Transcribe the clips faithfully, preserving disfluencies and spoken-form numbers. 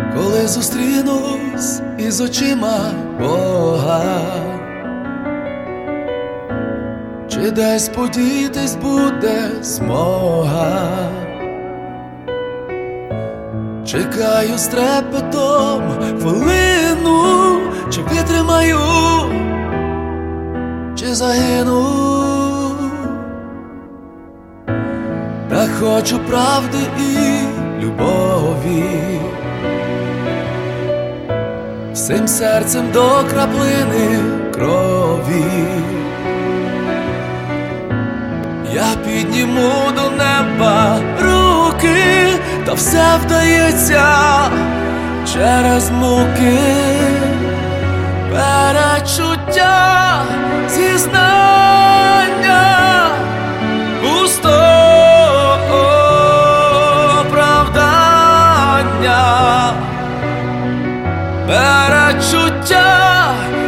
коли зустрінусь із очима Бога, чи десь подітись буде змога. Чекаю з трепетом хвилину, чи витримаю, чи загину. Та хочу правди і любові, всім серцем до краплини крові. Я підніму до неба руки, та все вдається через муки. Перечуття, зізнання, пусто оправдання. Перечуття,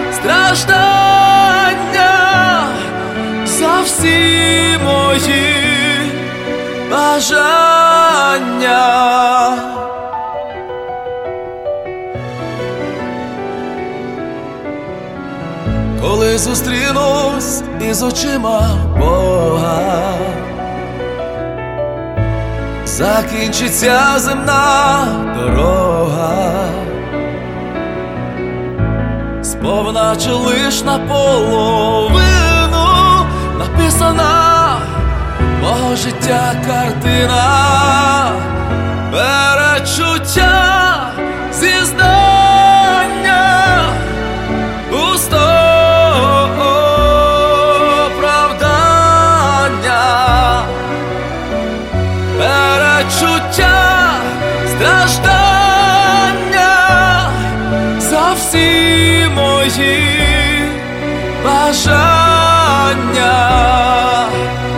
страждання за всі мої бажання. Коли зустрінусь із очима Бога, закінчиться земна дорога, сповна чи лиш наполовину написана мого життя картина. Перечуття, зізнання, пусто оправдання. Перечуття, страждання за всі мої бажання.